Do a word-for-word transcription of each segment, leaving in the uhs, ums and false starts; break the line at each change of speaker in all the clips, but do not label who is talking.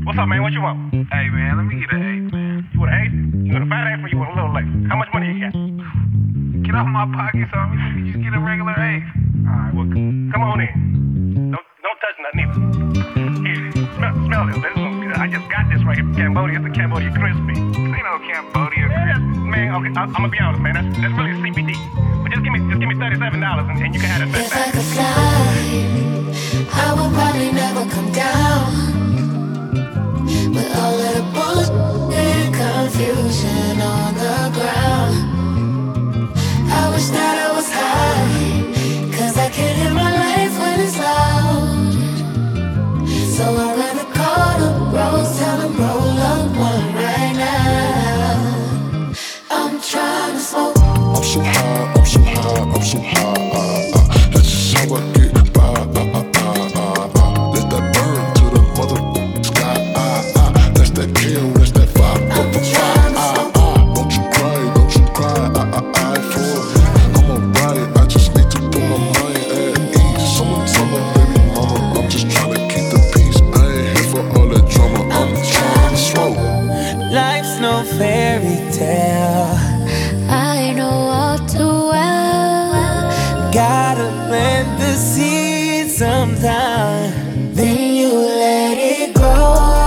What's up, man? What you want?
Hey, man, let me get an eighth, man.
You want an eighth? You want a fat eighth or you want a little eighth? How much money you got?
Get off my pockets, homie. Let me just get a regular eighth.
Alright, well, come on in. Don't don't touch nothing either. Here, smell, smell this. This is, I just got this right here from Cambodia. It's a Cambodia crispy.
This ain't no Cambodia.
Yeah, man, okay, I, I'm gonna be honest, man. That's, that's really C B D. But just give me just give me thirty-seven dollars and, and you can have it
If
back.
I could fly, I would probably never come down. With all of the bullshit and confusion on the ground, I wish that I was high, cause I can't hear my life when it's loud. So I'd rather call the bros, tell them roll up one right now. I'm trying to smoke.
I'm so high, I'm so high, I'm so high. Uh, uh, that's just how I get by. Uh, uh, uh, uh, uh. Let that burn to the mother sky. Uh, uh. That's that kill, that's that fire.
I'm trying to smoke.
Uh, uh. Don't you cry, don't you cry. I, I, I for it. I'm alright, I just need to put my mind at ease. Summer, summer, baby mama, I'm just trying to keep the peace. I ain't here for all that drama. I'm trying to smoke.
Life's no fairy tale.
I know all too well.
Gotta plant the seed sometime.
Then you let it grow.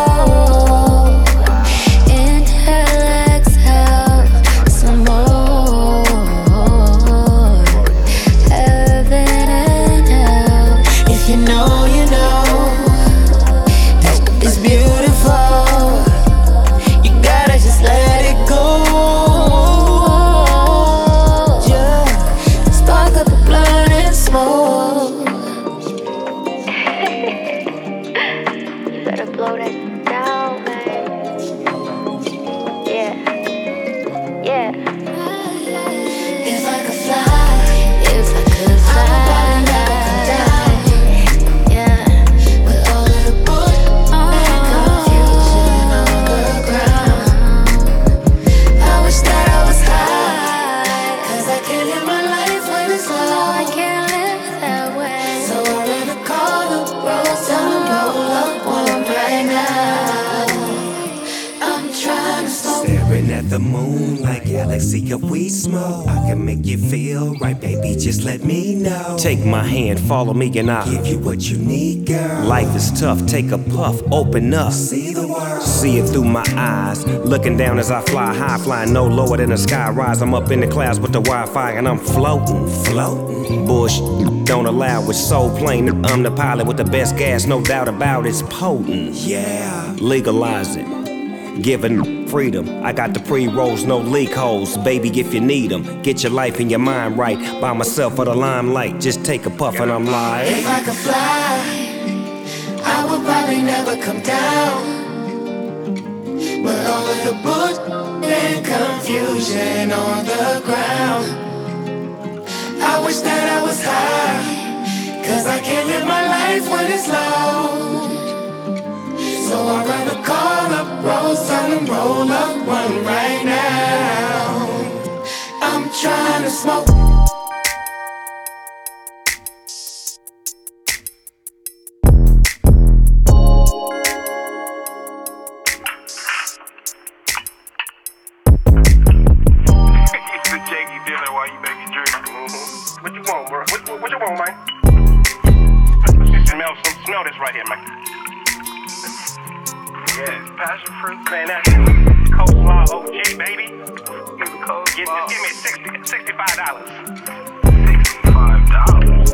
Inhale, exhale, some more. Heaven and hell. If you know, you know that it's beautiful. You gotta just let it go. Spark up the blood and smoke. You better blow that down, man. Yeah, yeah. If I could fly, if I could fly, I would never come down. Yeah, with all of the bullshit and confusion on the ground. I wish that I was high, cause I can't live my life when it's low. I can't live that way. So I'd rather call the bros, tell them roll up one right now. I'm trying to smoke.
Staring at the moon like galaxy of we smoke. I can make you feel right, baby, just let me know.
Take my hand, follow me and I'll
Give you what you need, girl.
Life is tough, take a puff, open up.
See the world.
See it through my eyes. Looking down as I fly high, flying no lower than the sky rise. I'm up in the clouds with the Wi-Fi and I'm floating.
Floating.
Bush don't allow, it's so plain. I'm the pilot with the best gas, no doubt about it. It's potent.
Yeah.
Legalize it. Giving freedom. I got the pre-rolls, no leak holes. Baby, if you need them, get your life and your mind right. By myself for the limelight, just take a puff and I'm like,
If I could fly, I would probably never come down. With all of the bullshit and confusion on the ground, I wish that I was high, cause I can't live my life when it's low. So I'd rather call up bros, tell them roll up one right now. I'm trying to smoke.
It's a janky dinner while you make your drink. Mm-hmm.
What you want, bro? What, what, what you want, man? Smell, smell this right here, man.
Yeah, it's passion fruit.
Man, that's coleslaw O G, baby.
Give a cold
Get, just give me sixty, sixty-five dollars.
sixty-five dollars.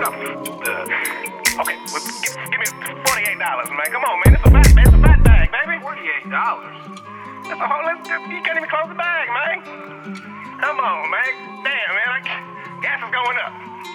Okay, well, give, give me forty-eight dollars, man. Come on, man. It's a fat, it's a fat bag, baby.
forty-eight dollars.
That's a whole, let's, you can't even close the bag, man. Come on, man. Damn, man. I, gas is going up.